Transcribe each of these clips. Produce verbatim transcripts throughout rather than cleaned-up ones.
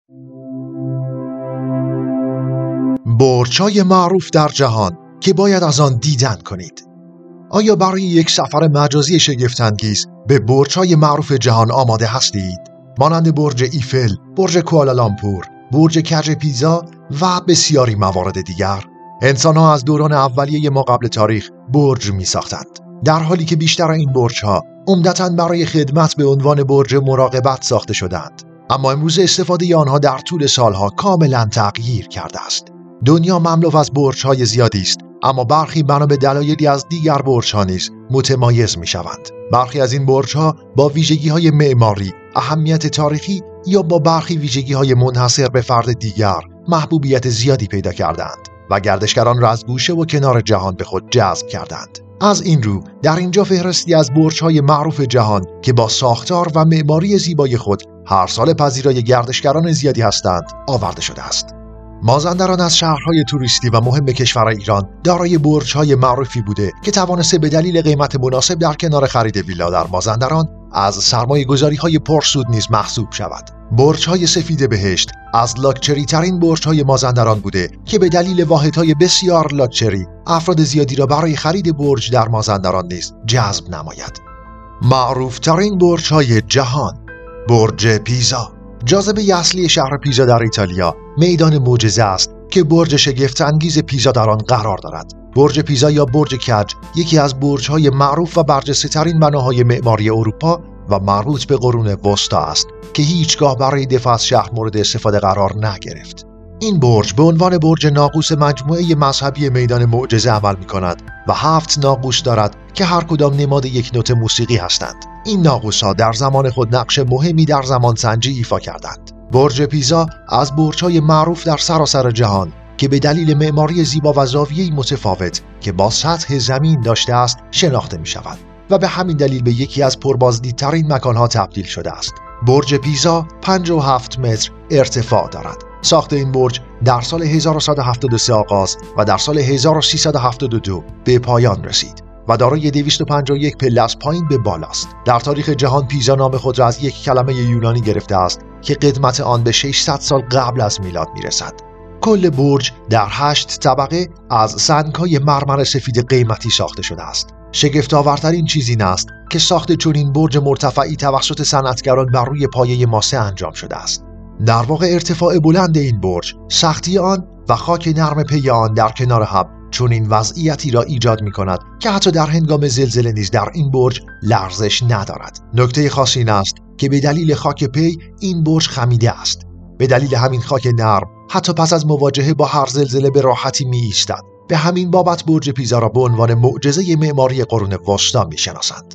برج‌های معروف در جهان که باید از آن دیدن کنید. آیا برای یک سفر مجازی شگفت‌انگیز به برج‌های معروف جهان آماده هستید؟ مانند برج ایفل، برج کوالالامپور، برج کج پیزا و بسیاری موارد دیگر. انسان‌ها از دوران اولیه ما قبل تاریخ برج می‌ساختند، در حالی که بیشتر این برج‌ها عمدتاً برای خدمت به عنوان برج مراقبت ساخته شدند. اما امروز استفاده آنها در طول سالها کاملاً تغییر کرده است. دنیا مملو از برج‌های زیادی است، اما برخی بنا به دلایلی از دیگر برج‌ها نیز متمایز می‌شوند. برخی از این برج‌ها با ویژگی‌های معماری، اهمیت تاریخی یا با برخی ویژگی‌های منحصر به فرد دیگر محبوبیت زیادی پیدا کردند و گردشگران را از گوشه و کنار جهان به خود جذب کردند. از این رو در اینجا فهرستی از برج‌های معروف جهان که با ساختار و معماری زیبای خود هر سال پذیرای گردشگران زیادی هستند آورده شده است. مازندران از شهرهای توریستی و مهم کشور ایران دارای برج‌های معروفی بوده که توانسته به دلیل قیمت مناسب در کنار خرید ویلا در مازندران از سرمایه‌گذاری‌های پرسود نیز محسوب شود. برج‌های سفید بهشت از لاکچری ترین برج‌های مازندران بوده که به دلیل واحدهای بسیار لاکچری افراد زیادی را برای خرید برج در مازندران نیز جذب نماید. معروف ترین برج‌های جهان، برج پیزا. جاذبه اصلی شهر پیزا در ایتالیا میدان معجزه است که برج شگفت‌انگیز پیزا در آن قرار دارد. برج پیزا یا برج کج یکی از برج‌های معروف و برجسته‌ترین بناهای معماری اروپا و مربوط به قرون وسطا است که هیچگاه برای دفاع از شهر مورد استفاده قرار نگرفت. این برج به عنوان برج ناقوس مجموعه مذهبی میدان معجزه عمل می‌کند و هفت ناقوس دارد که هر کدام نماد یک نوت موسیقی هستند. این ناقوس‌ها در زمان خود نقش مهمی در زمان سنجی ایفا کردند. برج پیزا از برج‌های معروف در سراسر جهان که به دلیل معماری زیبا و زاویه‌ای متفاوت که با سطح زمین داشته است شناخته می‌شود و به همین دلیل به یکی از پربازدیدترین مکان‌ها تبدیل شده است. برج پیزا پنجاه و هفت متر ارتفاع دارد. ساخت این برج در سال هزار و صد و هفتاد و سه آغاز و در سال هزار و سیصد و هفتاد و دو به پایان رسید و دارای دویست و پنجاه و یک پله از پایین به بالاست. در تاریخ جهان پیزا نام خود را از یک کلمه یونانی گرفته است که قدمت آن به ششصد سال قبل از میلاد میرسد. کل برج در هشت طبقه از سنگ‌های مرمر سفید قیمتی ساخته شده است. شگفت‌آورترین چیز این است که ساخت چنین برج مرتفعی توسط صنعتگران بر روی پایه ماسه انجام شده است. در واقع ارتفاع بلند این برج، سختی آن و خاک نرم پی آن در کنار هم چنین وضعیتی را ایجاد می‌کند که حتی در هنگام زلزله نیز در این برج لرزش ندارد. نکته خاص این است که به دلیل خاک پی این برج خمیده است. به دلیل همین خاک نرم حتی پس از مواجهه با هر زلزله به راحتی می‌ایستد. به همین بابت برج پیزا را به عنوان معجزه معماری قرون وسطا می‌شناسند.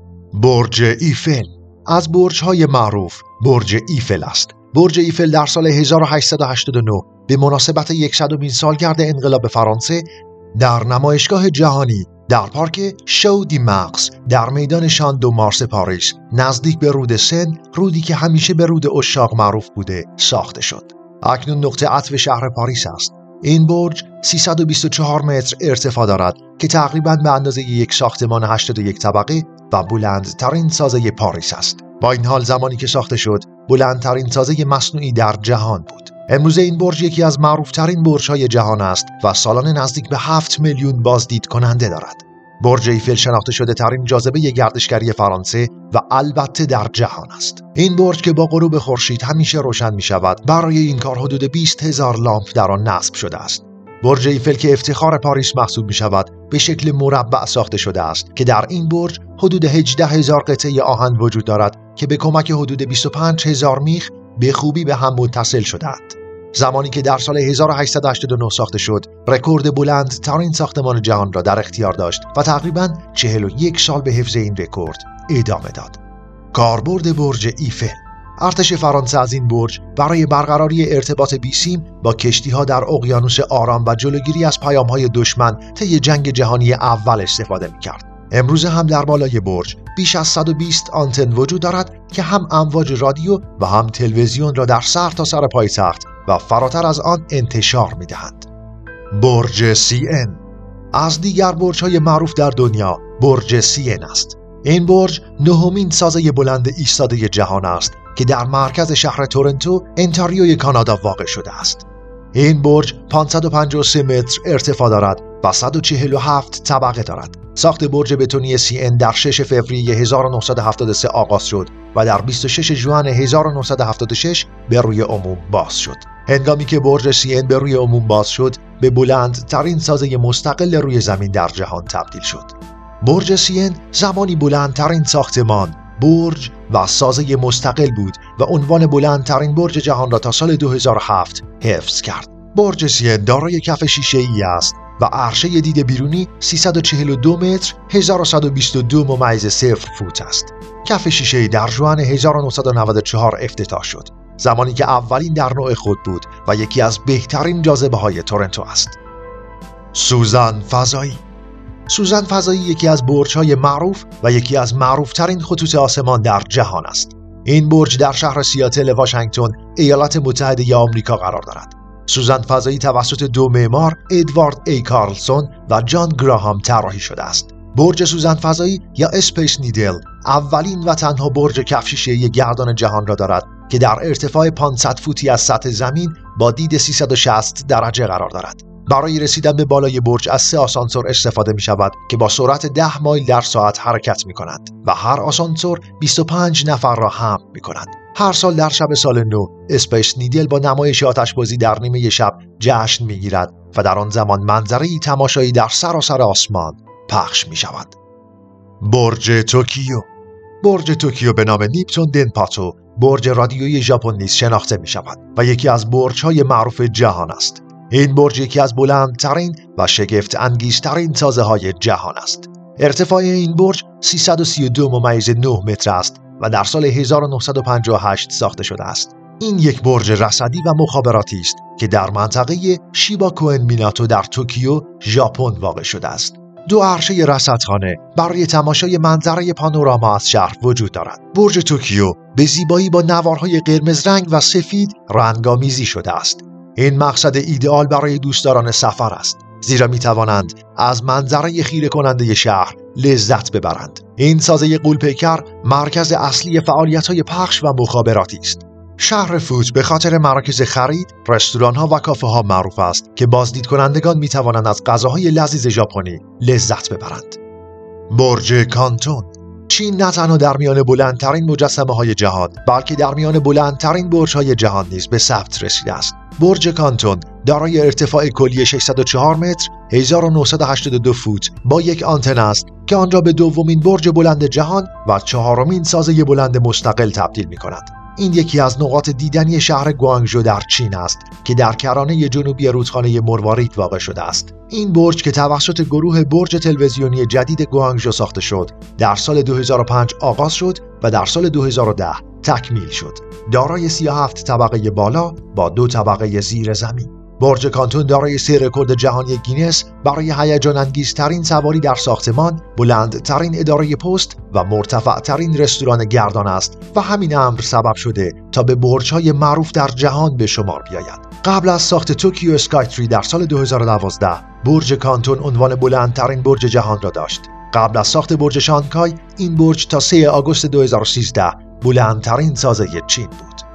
برج ایفل از برج‌های معروف برج ایفل است. برج ایفل در سال هزار و هشتصد و هشتاد و نه به مناسبت صدمین سالگرد انقلاب فرانسه در نمایشگاه جهانی در پارک شو دی مارس در میدان شان دو مارس پاریس نزدیک به رود سن، رودی که همیشه به رود عشاق معروف بوده، ساخته شد. اکنون نقطه عطف شهر پاریس است. این برج سیصد و بیست و چهار متر ارتفاع دارد که تقریباً به اندازه یک ساختمان هشتاد و یک طبقه و بلندترین سازه پاریس است. با این حال زمانی که ساخته شد بلندترین سازه مصنوعی در جهان بود. امروزه این برج یکی از معروفترین برج‌های جهان است و سالانه نزدیک به هفت میلیون بازدید کننده دارد. برج ایفل شناخته شده ترین جاذبه گردشگری فرانسه و البته در جهان است. این برج که با غروب خورشید همیشه روشن می شود، برای این کار حدود بیست هزار لامپ در آن نصب شده است. برج ایفل که افتخار پاریس محسوب می شود به شکل مربع ساخته شده است که در این برج حدود هجده هزار قطعه آهن وجود دارد که به کمک حدود بیست و پنج هزار میخ به خوبی به هم متصل شدند. زمانی که در سال هزار و هشتصد و هشتاد و نه ساخته شد، رکورد بلند ترین ساختمان جهان را در اختیار داشت و تقریباً چهل و یک سال به حفظ این رکورد ادامه داد. کاربرد برج ایفل. ارتش فرانسه از این برج برای برقراری ارتباط بیسیم با کشتی‌ها در اقیانوس آرام و جلوگیری از پیام‌های دشمن طی جنگ جهانی اول استفاده می‌کرد. امروز هم در بالای برج بیش از صد و بیست آنتن وجود دارد که هم امواج رادیو و هم تلویزیون را در سر تا سر پایتخت و فراتر از آن انتشار می‌دهند. برج سی ان از دیگر برج‌های معروف در دنیا برج سی ان است. این برج نهمین سازه بلند ایستاده جهان است که در مرکز شهر تورنتو، انتاریوی کانادا واقع شده است. این برج پانصد و پنجاه و سه متر ارتفاع دارد و صد و چهل و هفت طبقه دارد. ساخت برج بتونی سی ان در شش فوریه هزار و نهصد و هفتاد و سه آغاز شد و در بیست و شش ژوئن هزار و نهصد و هفتاد و شش به روی عموم باز شد. هنگامی که برج سی ان به روی عموم باز شد، به بلندترین سازه مستقل روی زمین در جهان تبدیل شد. برج سی ان زمانی بلندترین ساختمان، برج و سازه مستقل بود و عنوان بلندترین برج جهان را تا سال دو هزار و هفت حفظ کرد. برج سی ان دارای کف شیشه‌ای است و عرشه دید بیرونی سیصد و چهل و دو متر هزار و صد و بیست و دو ممیز صفر فوت است. کف شیشه‌ای در ژوئن هزار و نهصد و نود و چهار افتتاح شد، زمانی که اولین در نوع خود بود و یکی از بهترین جاذبه‌های تورنتو است. سوزن فضایی. سوزن فضایی یکی از برج‌های معروف و یکی از معروف‌ترین خطوط آسمان در جهان است. این برج در شهر سیاتل واشنگتن، ایالات متحده آمریکا قرار دارد. سوزن فضایی توسط دو معمار، ادوارد ای کارلسون و جان گراهام طراحی شده است. برج سوزن فضایی یا اسپیس نیدل اولین و تنها برج کف شیشه‌ای گردان جهان را دارد که در ارتفاع پانصد فوتی از سطح زمین با دید سیصد و شصت درجه قرار دارد. برای رسیدن به بالای برج از سه آسانسور استفاده می شود که با سرعت ده مایل در ساعت حرکت می کنند و هر آسانسور بیست و پنج نفر را حمل می کنند. هر سال در شب سال نو، اسپیس نیدل با نمایش آتشبازی در نیمه شب جشن می گیرد و در آن زمان منظره‌ای تماشایی در سراسر آسمان پخش می شود. برج توکیو. برج توکیو به نام نیپتون دنپاتو، برج رادیویی ژاپن نیز شناخته می شود و یکی از برج‌های معروف جهان است. این برج یکی از بلندترین و شگفت انگیزترین سازه‌های جهان است. ارتفاع این برج سیصد و سی و دو ممیز نه متر است و در سال هزار و نهصد و پنجاه و هشت ساخته شده است. این یک برج رصدی و مخابراتی است که در منطقه شیباکوئن میناتو در توکیو، ژاپن واقع شده است. دو عرشه رصدخانه برای تماشای منظره پانوراما از شهر وجود دارد. برج توکیو به زیبایی با نوارهای قرمز رنگ و سفید رنگامیزی شده است. این مقصد ایدئال برای دوستداران سفر است، زیرا می توانند از منظره خیره کننده شهر لذت ببرند. این سازه غول‌پیکر مرکز اصلی فعالیت‌های پخش و مخابراتی است. شهر فوت به خاطر مراکز خرید، رستوران‌ها و کافه‌ها معروف است که بازدید کنندگان می توانند از غذاهای لذیذ ژاپنی لذت ببرند. برج کانتون. چین نه تنها در میان بلندترین مجسمه‌های جهان، بلکه در میان بلندترین برج‌های جهان نیز به ثبت رسیده است. برج کانتون دارای ارتفاع کلی ششصد و چهار متر هزار و نهصد و هشتاد و دو فوت با یک آنتن است که آن را به دومین برج بلند جهان و چهارمین سازه بلند مستقل تبدیل می‌کند. این یکی از نقاط دیدنی شهر گوانگژو در چین است که در کرانه جنوبی رودخانه مروارید واقع شده است. این برج که توسط گروه برج تلویزیونی جدید گوانگژو ساخته شد، در سال دو هزار و پنج آغاز شد و در سال دو هزار و ده تکمیل شد. دارای سی و هفت طبقه بالا با دو طبقه زیر زمین. برج کانتون دارای سه رکورد جهانی گینس برای هیجان انگیزترین سواری در ساختمان، بلندترین اداره پست و مرتفعترین رستوران گردان است و همین امر سبب شده تا به برج‌های معروف در جهان به شمار بیاید. قبل از ساخت توکیو اسکای تری در سال دو هزار و دوازده، برج کانتون عنوان بلندترین برج جهان را داشت. قبل از ساخت برج شانگهای، این برج تا سوم آگوست دو هزار و سیزده بلندترین سازه چین بود.